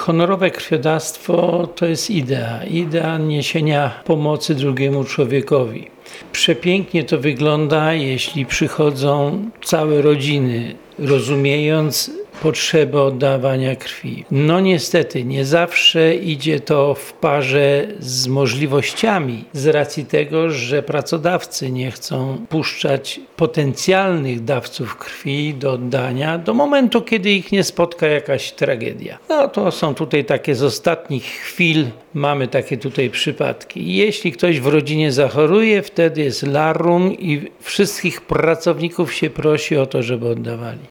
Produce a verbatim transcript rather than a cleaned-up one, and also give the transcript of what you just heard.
Honorowe krwiodawstwo to jest idea, idea niesienia pomocy drugiemu człowiekowi. Przepięknie to wygląda, jeśli przychodzą całe rodziny, rozumiejąc potrzebę oddawania krwi. No niestety, nie zawsze idzie to w parze z możliwościami, z racji tego, że pracodawcy nie chcą puszczać potencjalnych dawców krwi do oddania do momentu, kiedy ich nie spotka jakaś tragedia. No to są tutaj takie z ostatnich chwil, mamy takie tutaj przypadki. Jeśli ktoś w rodzinie zachoruje, wtedy jest larum i wszystkich pracowników się prosi o to, żeby oddawali.